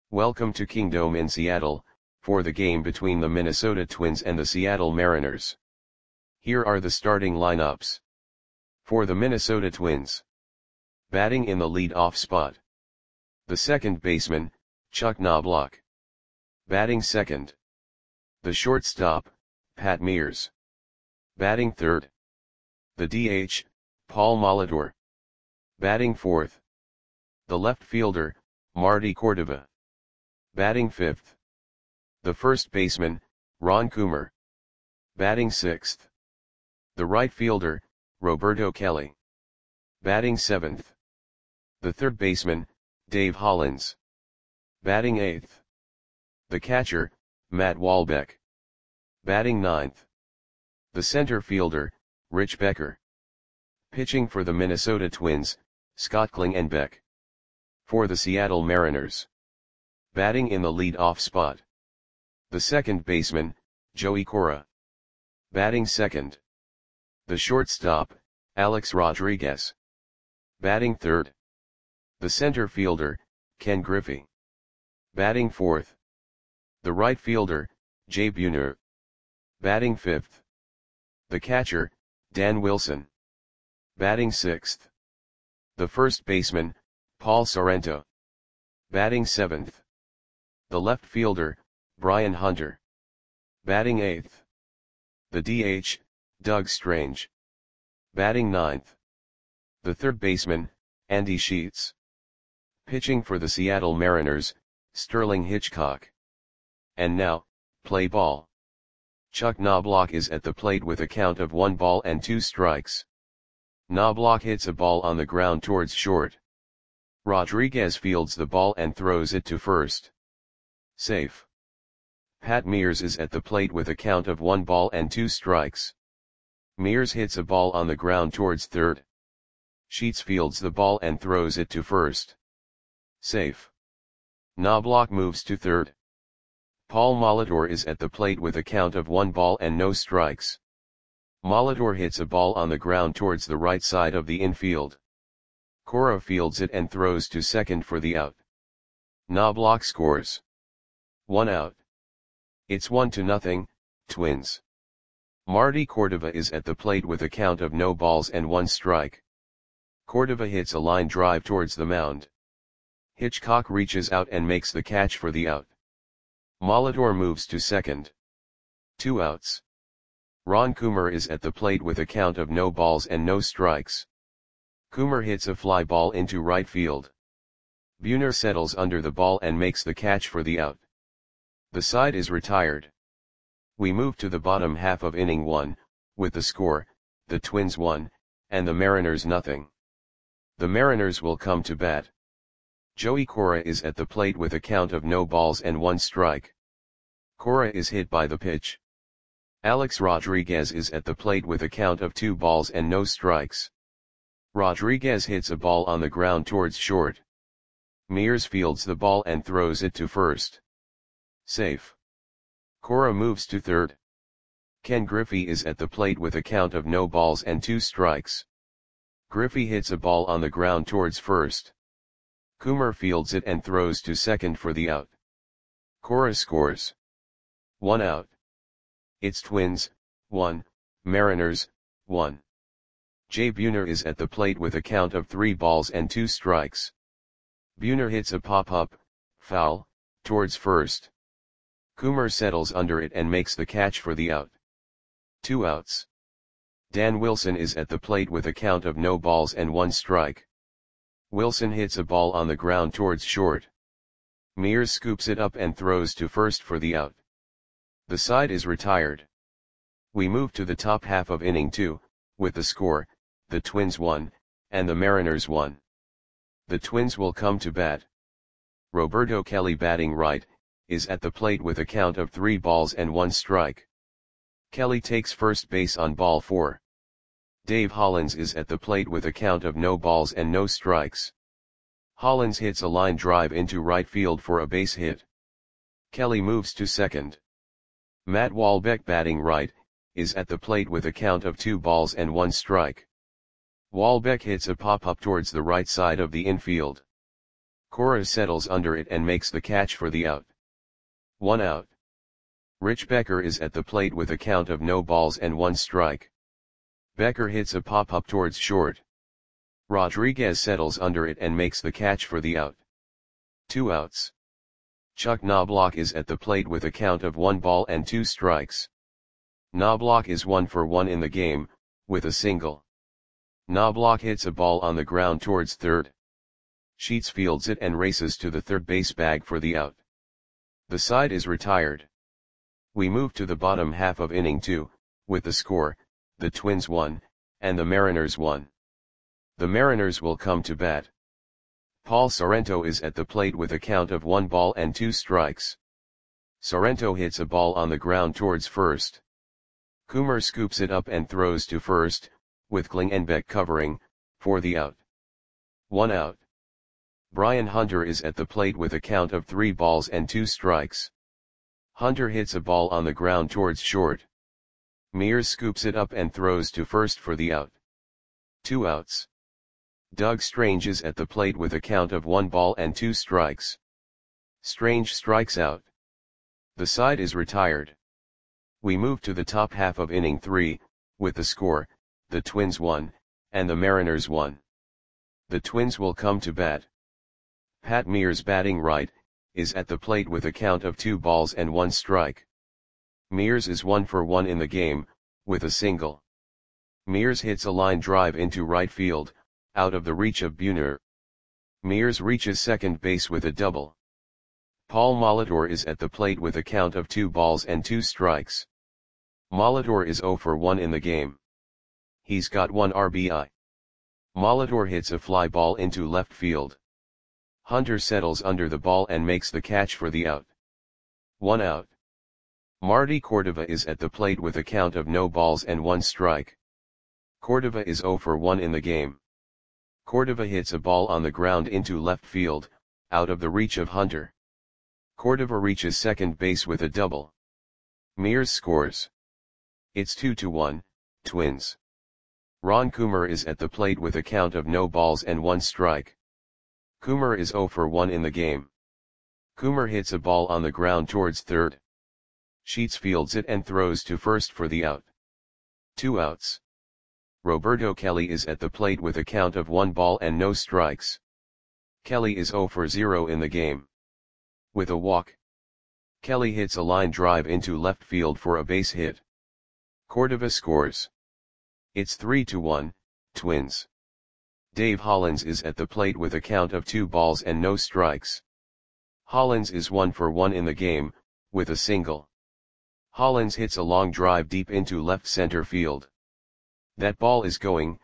Welcome to Kingdome in Seattle, for the game between the Minnesota Twins and the Seattle Mariners. Here are the starting lineups. For the Minnesota Twins. Batting in the lead-off spot. The second baseman, Chuck Knobloch. Batting second. The shortstop, Pat Mears. Batting third. The DH, Paul Molitor. Batting fourth. The left fielder, Marty Cordova. Batting fifth. The first baseman, Ron Coomer. Batting sixth. The right fielder, Roberto Kelly. Batting seventh. The third baseman, Dave Hollins. Batting eighth. The catcher, Matt Walbeck. Batting ninth. The center fielder, Rich Becker. Pitching for the Minnesota Twins, Scott Klingenbeck. For the Seattle Mariners. Batting in the lead-off spot. The second baseman, Joey Cora. Batting second. The shortstop, Alex Rodriguez. Batting third. The center fielder, Ken Griffey. Batting fourth. The right fielder, Jay Buhner. Batting fifth. The catcher, Dan Wilson. Batting sixth. The first baseman, Paul Sorrento. Batting seventh. The left fielder, Brian Hunter. Batting eighth. The DH, Doug Strange. Batting ninth. The third baseman, Andy Sheets. Pitching for the Seattle Mariners, Sterling Hitchcock. And now, play ball. Chuck Knobloch is at the plate with a count of 1-2 Knobloch hits a ball on the ground towards short. Rodriguez fields the ball and throws it to first. Safe. Pat Mears is at the plate with a count of 1-2. Mears hits a ball on the ground towards third. Sheets fields the ball and throws it to first. Safe. Knobloch moves to third. Paul Molitor is at the plate with a count of 1-0. Molitor hits a ball on the ground towards the right side of the infield. Cora fields it and throws to second for the out. Knobloch scores. 1 out. It's 1-0, Twins. Marty Cordova is at the plate with a count of no balls and 1 strike. Cordova hits a line drive towards the mound. Hitchcock reaches out and makes the catch for the out. Molitor moves to second. 2 outs. Ron Coomer is at the plate with a count of no balls and no strikes. Coomer hits a fly ball into right field. Buhner settles under the ball and makes the catch for the out. The side is retired. We move to the bottom half of inning 1, with the score, the Twins 1, and the Mariners 0. The Mariners will come to bat. Joey Cora is at the plate with a count of no balls and 1 strike. Cora is hit by the pitch. Alex Rodriguez is at the plate with a count of 2 balls and no strikes. Rodriguez hits a ball on the ground towards short. Mears fields the ball and throws it to first. Safe. Cora moves to third. Ken Griffey is at the plate with a count of no balls and 2 strikes. Griffey hits a ball on the ground towards first. Coomer fields it and throws to second for the out. Cora scores. 1 out. It's Twins, 1, Mariners, 1. Jay Buhner is at the plate with a count of 3 balls and 2 strikes. Buhner hits a pop-up, foul, towards first. Coomer settles under it and makes the catch for the out. 2 outs. Dan Wilson is at the plate with a count of no balls and 1 strike. Wilson hits a ball on the ground towards short. Mears scoops it up and throws to first for the out. The side is retired. We move to the top half of inning 2, with the score, the Twins 1, and the Mariners 1. The Twins will come to bat. Roberto Kelly batting right, is at the plate with a count of 3 balls and 1 strike. Kelly takes first base on ball 4. Dave Hollins is at the plate with a count of no balls and no strikes. Hollins hits a line drive into right field for a base hit. Kelly moves to second. Matt Walbeck batting right, is at the plate with a count of 2 balls and 1 strike. Walbeck hits a pop-up towards the right side of the infield. Cora settles under it and makes the catch for the out. 1 out. Rich Becker is at the plate with a count of no balls and 1 strike. Becker hits a pop-up towards short. Rodriguez settles under it and makes the catch for the out. 2 outs. Chuck Knobloch is at the plate with a count of 1 ball and 2 strikes. Knobloch is 1 for 1 in the game, with a single. Knobloch hits a ball on the ground towards third. Sheets fields it and races to the third base bag for the out. The side is retired. We move to the bottom half of inning 2, with the score, the Twins 1, and the Mariners 1. The Mariners will come to bat. Paul Sorrento is at the plate with a count of 1 ball and 2 strikes. Sorrento hits a ball on the ground towards first. Coomer scoops it up and throws to first, with Klingenbeck covering, for the out. 1 out. Brian Hunter is at the plate with a count of 3 balls and 2 strikes. Hunter hits a ball on the ground towards short. Mears scoops it up and throws to first for the out. 2 outs. Doug Strange is at the plate with a count of 1 ball and 2 strikes. Strange strikes out. The side is retired. We move to the top half of inning 3, with the score, the Twins 1, and the Mariners 1. The Twins will come to bat. Pat Mears, batting right, is at the plate with a count of 2 balls and 1 strike. Mears is 1 for 1 in the game, with a single. Mears hits a line drive into right field, out of the reach of Buhner. Mears reaches second base with a double. Paul Molitor is at the plate with a count of 2 balls and 2 strikes. Molitor is 0 for 1 in the game. He's got 1 RBI. Molitor hits a fly ball into left field. Hunter settles under the ball and makes the catch for the out. 1 out. Marty Cordova is at the plate with a count of no balls and 1 strike. Cordova is 0 for 1 in the game. Cordova hits a ball on the ground into left field, out of the reach of Hunter. Cordova reaches second base with a double. Mears scores. It's 2-1, Twins. Ron Coomer is at the plate with a count of no balls and 1 strike. Coomer is 0 for 1 in the game. Coomer hits a ball on the ground towards third. Sheets fields it and throws to first for the out. 2 outs. Roberto Kelly is at the plate with a count of 1 ball and no strikes. Kelly is 0 for 0 in the game. With a walk. Kelly hits a line drive into left field for a base hit. Cordova scores. It's 3-1, Twins. Dave Hollins is at the plate with a count of 2 balls and no strikes. Hollins is 1 for 1 in the game, with a single. Hollins hits a long drive deep into left center field. That ball is gone.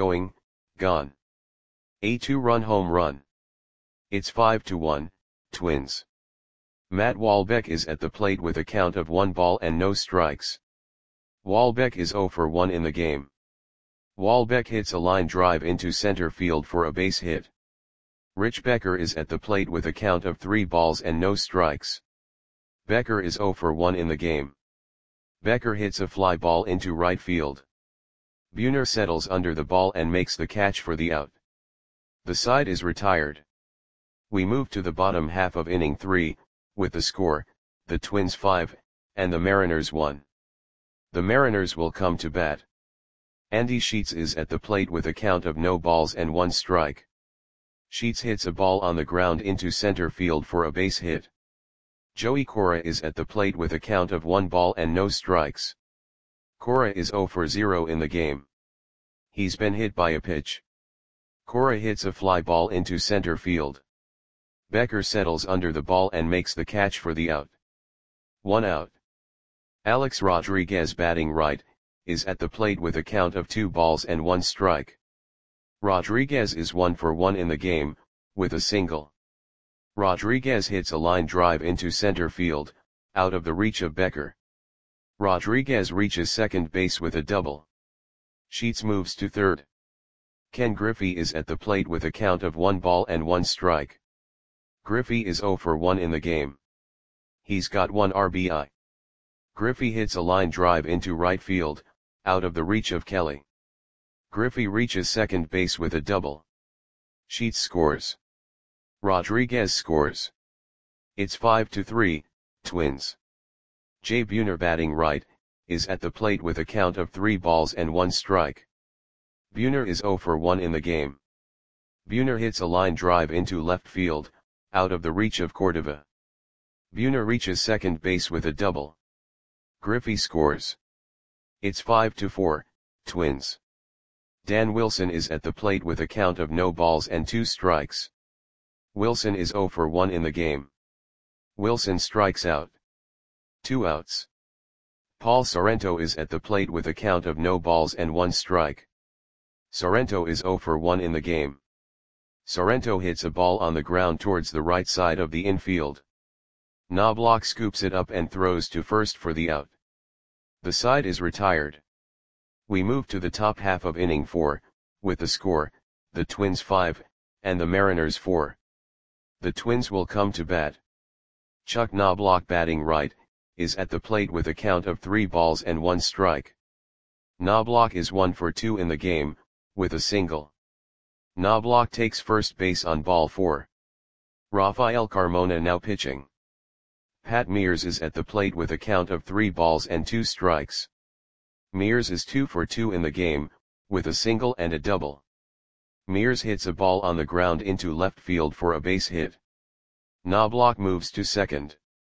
A 2-run home run. It's 5-1, Twins. Matt Wahlbeck is at the plate with a count of 1 ball and no strikes. Wahlbeck is 0 for 1 in the game. Wahlbeck hits a line drive into center field for a base hit. Rich Becker is at the plate with a count of 3 balls and no strikes. Becker is 0 for 1 in the game. Becker hits a fly ball into right field. Buhner settles under the ball and makes the catch for the out. The side is retired. We move to the bottom half of inning 3, with the score, the Twins 5, and the Mariners 1. The Mariners will come to bat. Andy Sheets is at the plate with a count of no balls and 1 strike. Sheets hits a ball on the ground into center field for a base hit. Joey Cora is at the plate with a count of 1 ball and no strikes. Cora is 0 for 0 in the game. He's been hit by a pitch. Cora hits a fly ball into center field. Becker settles under the ball and makes the catch for the out. 1 out. Alex Rodriguez, batting right, is at the plate with a count of 2 balls and 1 strike. Rodriguez is 1 for 1 in the game, with a single. Rodriguez hits a line drive into center field, out of the reach of Becker. Rodriguez reaches second base with a double. Sheets moves to third. Ken Griffey is at the plate with a count of 1 ball and 1 strike. Griffey is 0 for 1 in the game. He's got 1 RBI. Griffey hits a line drive into right field, out of the reach of Kelly. Griffey reaches second base with a double. Sheets scores. Rodriguez scores. It's 5-3, Twins. Jay Buhner batting right, is at the plate with a count of 3 balls and 1 strike. Buhner is 0 for 1 in the game. Buhner hits a line drive into left field, out of the reach of Cordova. Buhner reaches second base with a double. Griffey scores. It's 5-4, Twins. Dan Wilson is at the plate with a count of no balls and 2 strikes. Wilson is 0 for 1 in the game. Wilson strikes out. 2 outs. Paul Sorrento is at the plate with a count of no balls and 1 strike. Sorrento is 0 for 1 in the game. Sorrento hits a ball on the ground towards the right side of the infield. Knobloch scoops it up and throws to first for the out. The side is retired. We move to the top half of inning 4, with the score, the Twins 5, and the Mariners 4. The Twins will come to bat. Chuck Knobloch batting right, is at the plate with a count of 3 balls and 1 strike. Knobloch is 1 for 2 in the game, with a single. Knobloch takes first base on ball 4. Rafael Carmona now pitching. Pat Mears is at the plate with a count of 3 balls and 2 strikes. Mears is 2 for 2 in the game, with a single and a double. Mears hits a ball on the ground into left field for a base hit. Knobloch moves to second.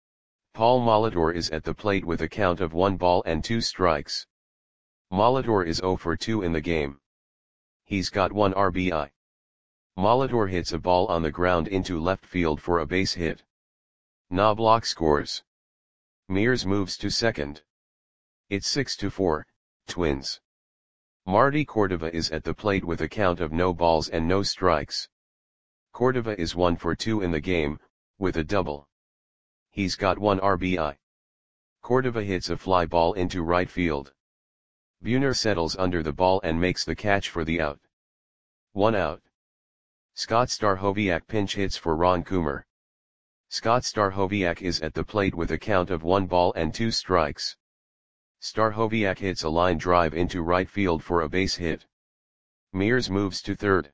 Paul Molitor is at the plate with a count of 1 ball and 2 strikes. Molitor is 0 for 2 in the game. He's got 1 RBI. Molitor hits a ball on the ground into left field for a base hit. Knobloch scores. Mears moves to second. It's 6-4, Twins. Marty Cordova is at the plate with a count of no balls and no strikes. Cordova is 1 for 2 in the game, with a double. He's got 1 RBI. Cordova hits a fly ball into right field. Buhner settles under the ball and makes the catch for the out. 1 out. Scott Stachowiak pinch hits for Ron Coomer. Scott Stachowiak is at the plate with a count of 1 ball and 2 strikes. Stachowiak hits a line drive into right field for a base hit. Mears moves to third.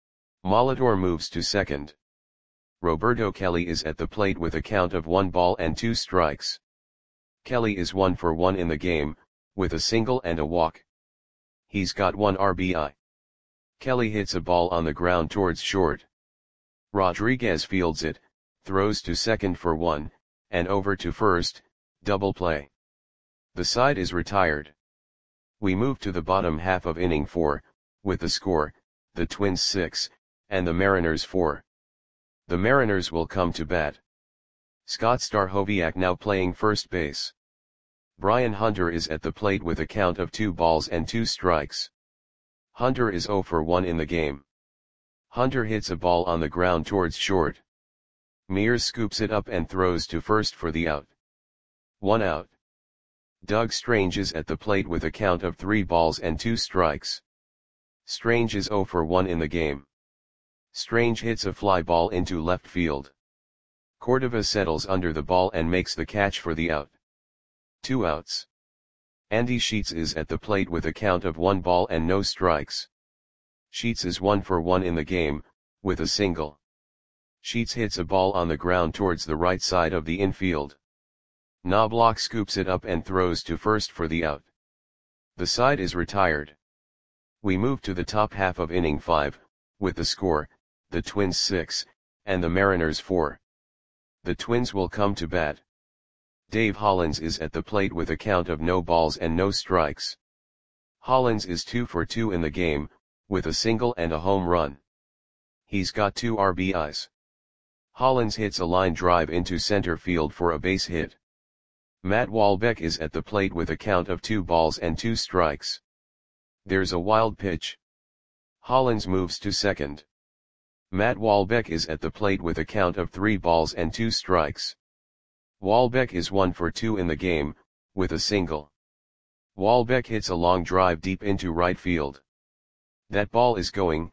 Molitor moves to second. Roberto Kelly is at the plate with a count of 1 ball and 2 strikes. Kelly is 1 for 1 in the game, with a single and a walk. He's got 1 RBI. Kelly hits a ball on the ground towards short. Rodriguez fields it, throws to second for 1, and over to first, double play. The side is retired. We move to the bottom half of inning 4, with the score, the Twins 6, and the Mariners 4. The Mariners will come to bat. Scott Stachowiak now playing first base. Brian Hunter is at the plate with a count of 2 balls and 2 strikes. Hunter is 0 for 1 in the game. Hunter hits a ball on the ground towards short. Mears scoops it up and throws to first for the out. 1 out. Doug Strange is at the plate with a count of 3 balls and 2 strikes. Strange is 0 for 1 in the game. Strange hits a fly ball into left field. Cordova settles under the ball and makes the catch for the out. 2 outs. Andy Sheets is at the plate with a count of 1 ball and no strikes. Sheets is 1 for 1 in the game, with a single. Sheets hits a ball on the ground towards the right side of the infield. Knobloch scoops it up and throws to first for the out. The side is retired. We move to the top half of inning 5, with the score, the Twins 6, and the Mariners 4. The Twins will come to bat. Dave Hollins is at the plate with a count of no balls and no strikes. Hollins is 2 for 2 in the game, with a single and a home run. He's got 2 RBIs. Hollins hits a line drive into center field for a base hit. Matt Walbeck is at the plate with a count of 2 balls and 2 strikes. There's a wild pitch. Hollins moves to second. Matt Walbeck is at the plate with a count of 3 balls and 2 strikes. Walbeck is 1 for 2 in the game, with a single. Walbeck hits a long drive deep into right field. That ball is gone.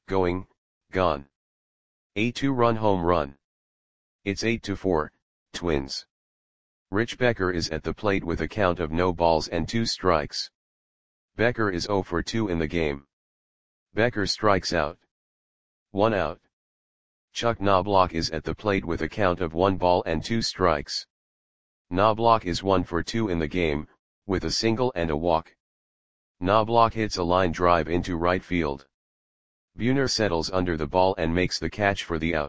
A 2-run home run. It's 8-4, Twins. Rich Becker is at the plate with a count of no balls and 2 strikes. Becker is 0 for 2 in the game. Becker strikes out. 1 out. Chuck Knobloch is at the plate with a count of 1 ball and 2 strikes. Knobloch is 1 for 2 in the game, with a single and a walk. Knobloch hits a line drive into right field. Buhner settles under the ball and makes the catch for the out.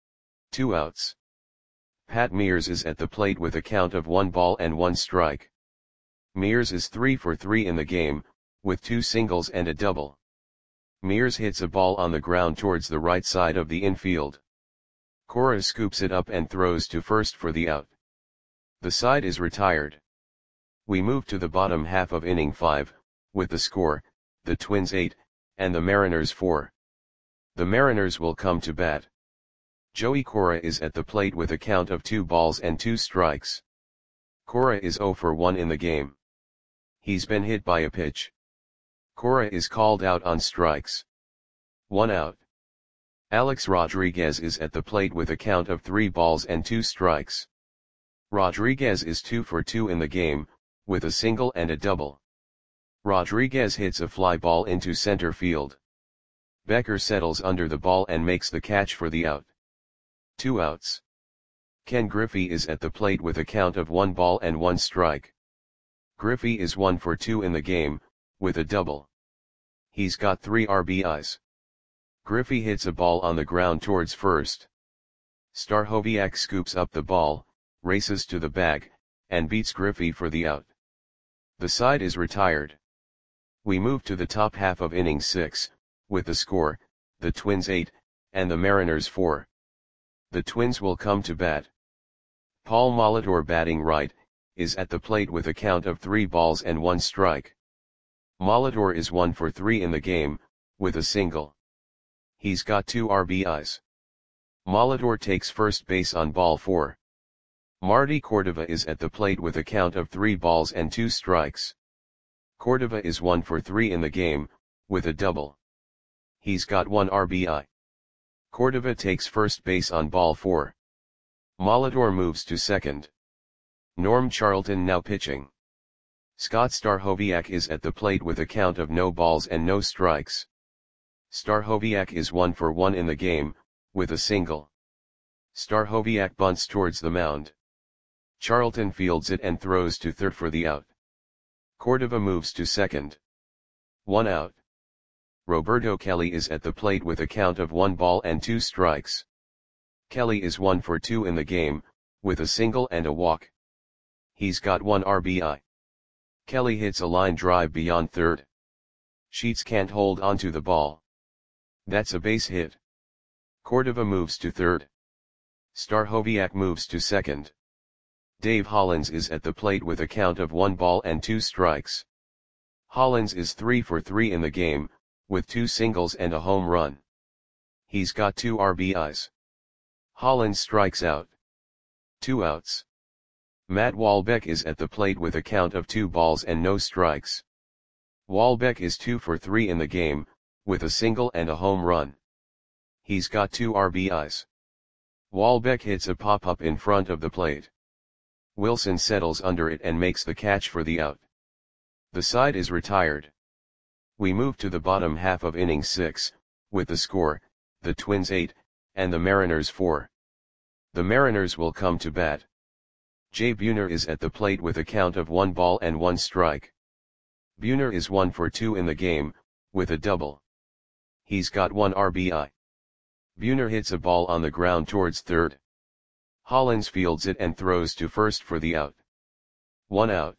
2 outs. Pat Mears is at the plate with a count of 1 ball and 1 strike. Mears is 3 for 3 in the game, with 2 singles and a double. Mears hits a ball on the ground towards the right side of the infield. Cora scoops it up and throws to first for the out. The side is retired. We move to the bottom half of inning 5, with the score, the Twins 8, and the Mariners 4. The Mariners will come to bat. Joey Cora is at the plate with a count of 2 balls and 2 strikes. Cora is 0 for 1 in the game. He's been hit by a pitch. Cora is called out on strikes. 1 out. Alex Rodriguez is at the plate with a count of 3 balls and 2 strikes. Rodriguez is 2 for 2 in the game, with a single and a double. Rodriguez hits a fly ball into center field. Becker settles under the ball and makes the catch for the out. 2 outs. Ken Griffey is at the plate with a count of 1 ball and 1 strike. Griffey is 1 for 2 in the game, with a double. He's got 3 RBIs. Griffey hits a ball on the ground towards first. Stachowiak scoops up the ball, races to the bag, and beats Griffey for the out. The side is retired. We move to the top half of inning 6, with the score, the Twins 8, and the Mariners 4. The Twins will come to bat. Paul Molitor, batting right, is at the plate with a count of 3 balls and 1 strike. Molitor is 1 for 3 in the game, with a single. He's got 2 RBIs. Molitor takes first base on ball 4. Marty Cordova is at the plate with a count of 3 balls and 2 strikes. Cordova is 1 for 3 in the game, with a double. He's got 1 RBI. Cordova takes first base on ball 4. Molitor moves to second. Norm Charlton now pitching. Scott Stachowiak is at the plate with a count of no balls and no strikes. Stachowiak is 1 for 1 in the game, with a single. Stachowiak bunts towards the mound. Charlton fields it and throws to third for the out. Cordova moves to second. 1 out. Roberto Kelly is at the plate with a count of 1 ball and 2 strikes. Kelly is 1 for 2 in the game, with a single and a walk. He's got 1 RBI. Kelly hits a line drive beyond third. Sheets can't hold onto the ball. That's a base hit. Cordova moves to third. Stachowiak moves to second. Dave Hollins is at the plate with a count of 1 ball and 2 strikes. Hollins is 3 for 3 in the game, with 2 singles and a home run. He's got 2 RBIs. Hollins strikes out. 2 outs. Matt Walbeck is at the plate with a count of 2 balls and no strikes. Walbeck is 2 for 3 in the game, with a single and a home run. He's got 2 RBIs. Walbeck hits a pop-up in front of the plate. Wilson settles under it and makes the catch for the out. The side is retired. We move to the bottom half of inning 6, with the score, the Twins 8, and the Mariners 4. The Mariners will come to bat. Jay Buhner is at the plate with a count of 1 ball and 1 strike. Buhner is 1 for 2 in the game, with a double. He's got 1 RBI. Buhner hits a ball on the ground towards third. Hollins fields it and throws to first for the out. 1 out.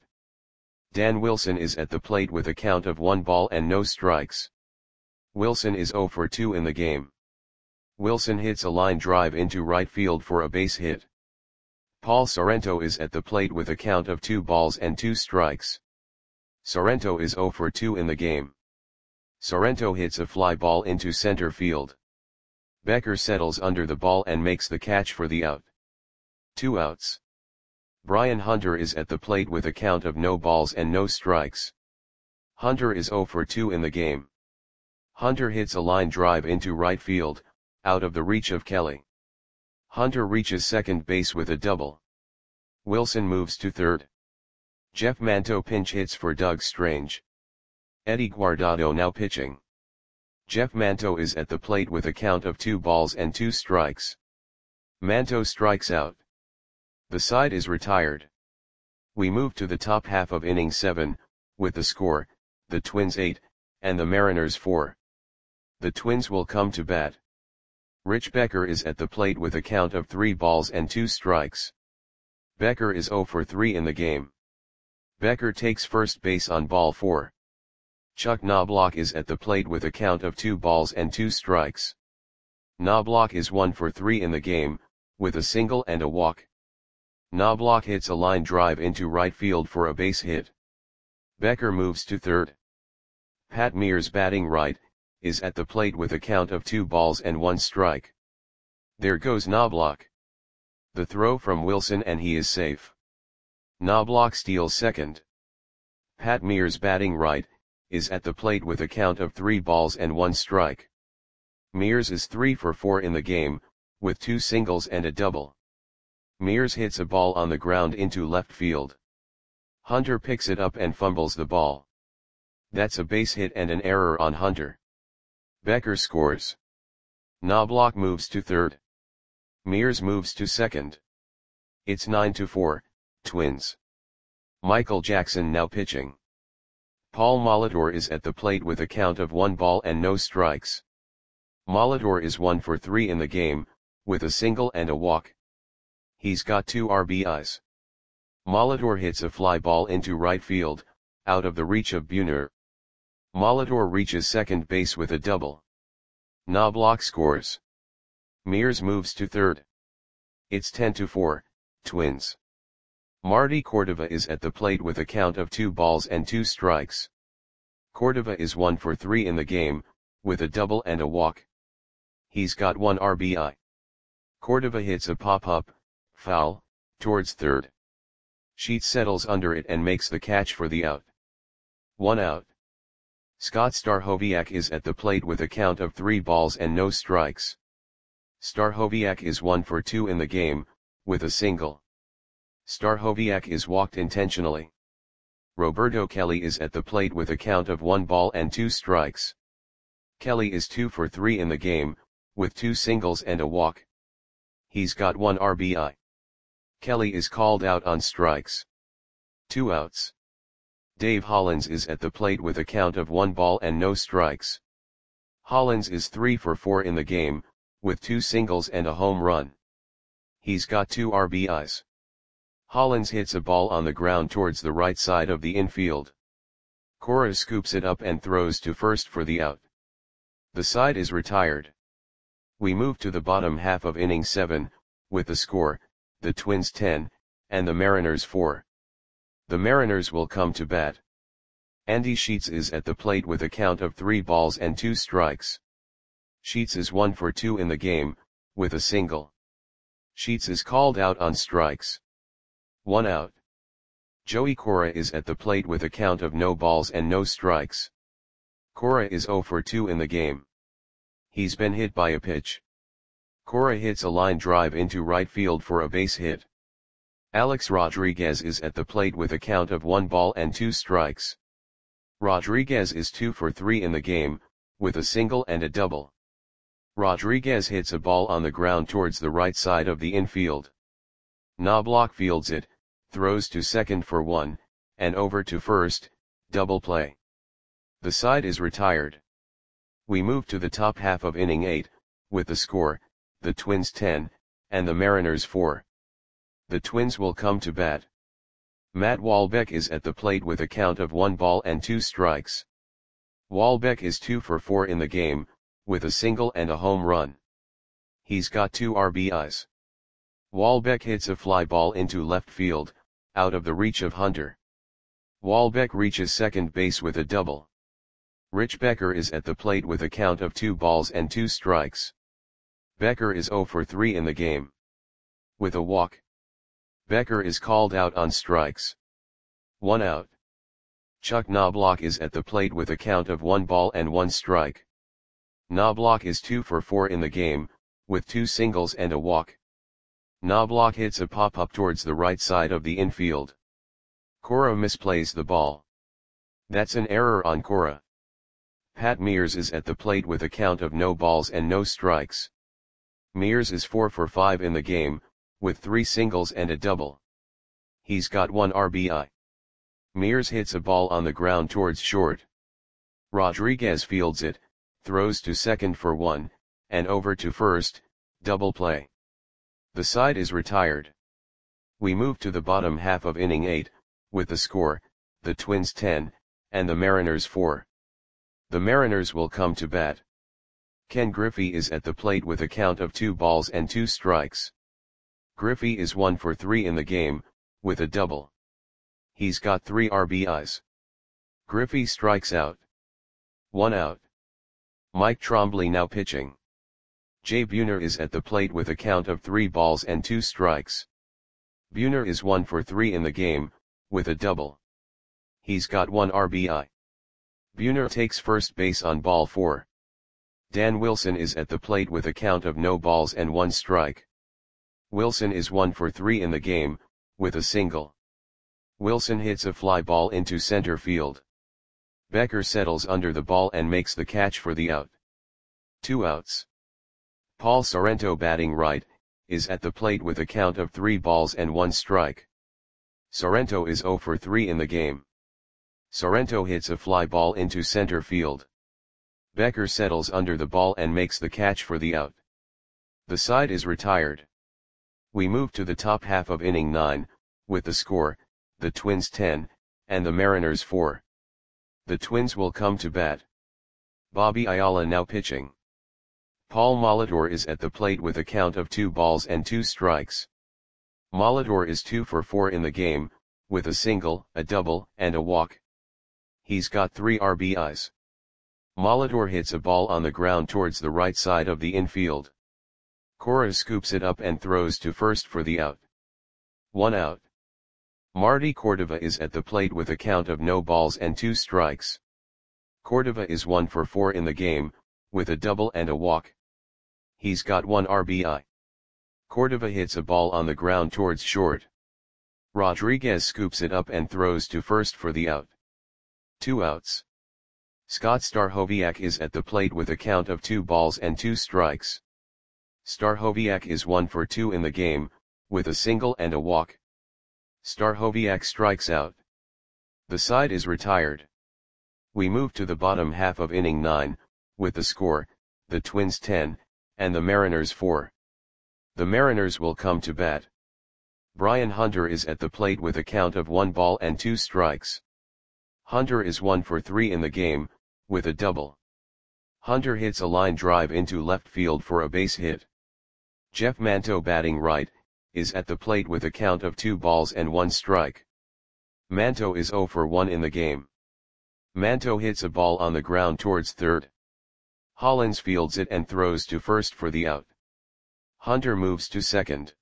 Dan Wilson is at the plate with a count of 1 ball and no strikes. Wilson is 0 for 2 in the game. Wilson hits a line drive into right field for a base hit. Paul Sorrento is at the plate with a count of 2 balls and 2 strikes. Sorrento is 0 for 2 in the game. Sorrento hits a fly ball into center field. Becker settles under the ball and makes the catch for the out. 2 outs. Brian Hunter is at the plate with a count of no balls and no strikes. Hunter is 0 for 2 in the game. Hunter hits a line drive into right field, out of the reach of Kelly. Hunter reaches second base with a double. Wilson moves to third. Jeff Manto pinch hits for Doug Strange. Eddie Guardado now pitching. Jeff Manto is at the plate with a count of 2 balls and 2 strikes. Manto strikes out. The side is retired. We move to the top half of inning 7, with the score, the Twins 8, and the Mariners 4. The Twins will come to bat. Rich Becker is at the plate with a count of 3 balls and 2 strikes. Becker is 0 for 3 in the game. Becker takes first base on ball 4. Chuck Knobloch is at the plate with a count of 2 balls and 2 strikes. Knobloch is 1 for 3 in the game, with a single and a walk. Knobloch hits a line drive into right field for a base hit. Becker moves to third. Pat Mears, batting right, is at the plate with a count of 2 balls and 1 strike. There goes Knobloch. The throw from Wilson and he is safe. Knobloch steals second. Pat Mears, batting right, is at the plate with a count of 3 balls and 1 strike. Mears is 3 for 4 in the game, with 2 singles and a double. Mears hits a ball on the ground into left field. Hunter picks it up and fumbles the ball. That's a base hit and an error on Hunter. Becker scores. Knobloch moves to third. Mears moves to second. It's 9-4, Twins. Michael Jackson now pitching. Paul Molitor is at the plate with a count of 1 ball and no strikes. Molitor is 1 for 3 in the game, with a single and a walk. He's got 2 RBIs. Molitor hits a fly ball into right field, out of the reach of Buhner. Molitor reaches second base with a double. Knobloch scores. Mears moves to third. It's 10-4, Twins. Marty Cordova is at the plate with a count of 2 balls and 2 strikes. Cordova is 1 for 3 in the game, with a double and a walk. He's got 1 RBI. Cordova hits a pop-up, foul, towards third. Sheets settles under it and makes the catch for the out. 1 out. Scott Stachowiak is at the plate with a count of 3 balls and no strikes. Stachowiak is 1 for 2 in the game, with a single. Stachowiak is walked intentionally. Roberto Kelly is at the plate with a count of 1 ball and 2 strikes. Kelly is 2 for 3 in the game, with 2 singles and a walk. He's got 1 RBI. Kelly is called out on strikes. 2 outs. Dave Hollins is at the plate with a count of 1 ball and no strikes. Hollins is 3 for 4 in the game, with 2 singles and a home run. He's got 2 RBIs. Hollins hits a ball on the ground towards the right side of the infield. Cora scoops it up and throws to first for the out. The side is retired. We move to the bottom half of inning 7, with the score, the Twins 10, and the Mariners 4. The Mariners will come to bat. Andy Sheets is at the plate with a count of 3 balls and 2 strikes. Sheets is 1 for 2 in the game, with a single. Sheets is called out on strikes. 1 out. Joey Cora is at the plate with a count of no balls and no strikes. Cora is 0 for 2 in the game. He's been hit by a pitch. Cora hits a line drive into right field for a base hit. Alex Rodriguez is at the plate with a count of 1 ball and 2 strikes. Rodriguez is 2 for 3 in the game, with a single and a double. Rodriguez hits a ball on the ground towards the right side of the infield. Knobloch fields it, throws to second for 1, and over to first, double play. The side is retired. We move to the top half of inning 8, with the score, the Twins 10, and the Mariners 4. The Twins will come to bat. Matt Wahlbeck is at the plate with a count of 1 ball and 2 strikes. Wahlbeck is 2 for 4 in the game, with a single and a home run. He's got 2 RBIs. Wahlbeck hits a fly ball into left field, out of the reach of Hunter. Wahlbeck reaches second base with a double. Rich Becker is at the plate with a count of 2 balls and 2 strikes. Becker is 0 for 3 in the game. With a walk. Becker is called out on strikes. 1 out. Chuck Knobloch is at the plate with a count of 1 ball and 1 strike. Knobloch is 2 for 4 in the game, with 2 singles and a walk. Knobloch hits a pop-up towards the right side of the infield. Cora misplays the ball. That's an error on Cora. Pat Mears is at the plate with a count of no balls and no strikes. Mears is 4 for 5 in the game, with 3 singles and a double. He's got 1 RBI. Mears hits a ball on the ground towards short. Rodriguez fields it, throws to second for 1, and over to first, double play. The side is retired. We move to the bottom half of inning 8, with the score, the Twins 10, and the Mariners 4. The Mariners will come to bat. Ken Griffey is at the plate with a count of 2 balls and 2 strikes. Griffey is 1 for 3 in the game, with a double. He's got 3 RBIs. Griffey strikes out. 1 out. Mike Trombley now pitching. Jay Buhner is at the plate with a count of 3 balls and 2 strikes. Buhner is 1 for 3 in the game, with a double. He's got 1 RBI. Buhner takes first base on ball 4. Dan Wilson is at the plate with a count of no balls and 1 strike. Wilson is 1 for 3 in the game, with a single. Wilson hits a fly ball into center field. Becker settles under the ball and makes the catch for the out. 2 outs. Paul Sorrento, batting right, is at the plate with a count of 3 balls and 1 strike. Sorrento is 0 for 3 in the game. Sorrento hits a fly ball into center field. Becker settles under the ball and makes the catch for the out. The side is retired. We move to the top half of inning 9, with the score, the Twins 10, and the Mariners 4. The Twins will come to bat. Bobby Ayala now pitching. Paul Molitor is at the plate with a count of 2 balls and 2 strikes. Molitor is 2 for 4 in the game, with a single, a double, and a walk. He's got 3 RBIs. Molitor hits a ball on the ground towards the right side of the infield. Cora scoops it up and throws to first for the out. 1 out. Marty Cordova is at the plate with a count of no balls and 2 strikes. Cordova is 1 for 4 in the game, with a double and a walk. He's got 1 RBI. Cordova hits a ball on the ground towards short. Rodriguez scoops it up and throws to first for the out. 2 outs. Scott Stachowiak is at the plate with a count of 2 balls and 2 strikes. Stachowiak is 1 for 2 in the game, with a single and a walk. Stachowiak strikes out. The side is retired. We move to the bottom half of inning 9, with the score, the Twins 10, and the Mariners 4. The Mariners will come to bat. Brian Hunter is at the plate with a count of 1 ball and 2 strikes. Hunter is 1 for 3 in the game, with a double. Hunter hits a line drive into left field for a base hit. Jeff Manto, batting right, is at the plate with a count of 2 balls and 1 strike. Manto is 0 for 1 in the game. Manto hits a ball on the ground towards third. Hollins fields it and throws to first for the out. Hunter moves to second.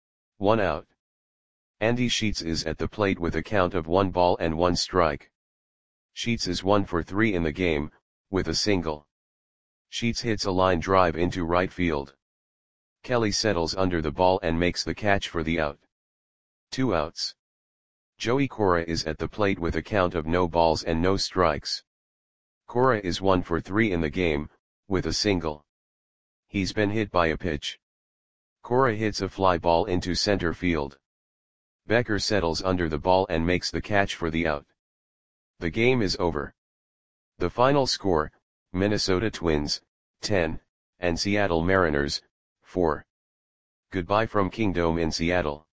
1 out. Andy Sheets is at the plate with a count of 1 ball and 1 strike. Sheets is 1 for 3 in the game, with a single. Sheets hits a line drive into right field. Kelly settles under the ball and makes the catch for the out. 2 outs. Joey Cora is at the plate with a count of no balls and no strikes. Cora is 1 for 3 in the game, with a single. He's been hit by a pitch. Cora hits a fly ball into center field. Becker settles under the ball and makes the catch for the out. The game is over. The final score, Minnesota Twins, 10, and Seattle Mariners, 4. Goodbye from Kingdome in Seattle.